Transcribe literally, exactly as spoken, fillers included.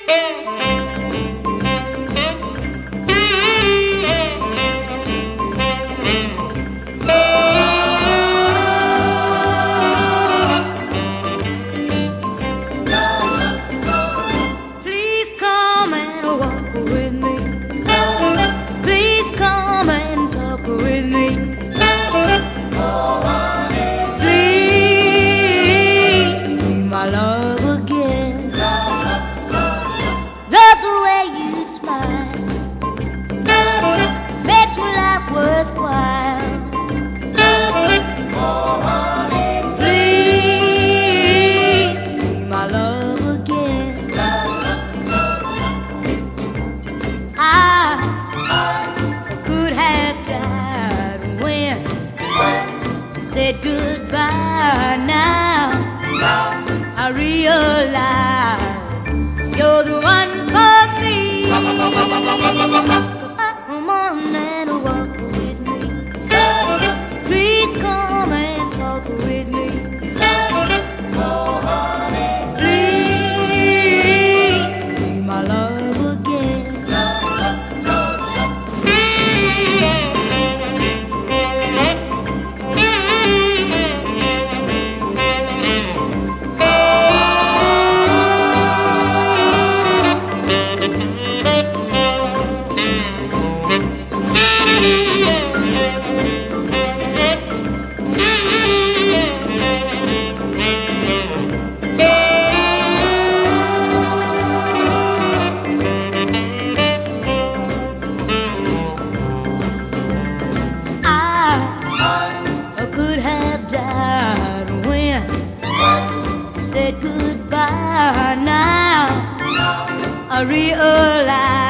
Said goodbye now. I realize you're the one for me. Come on and walk with me. Please come and talk with me. Please be my love again. Said goodbye now. I realize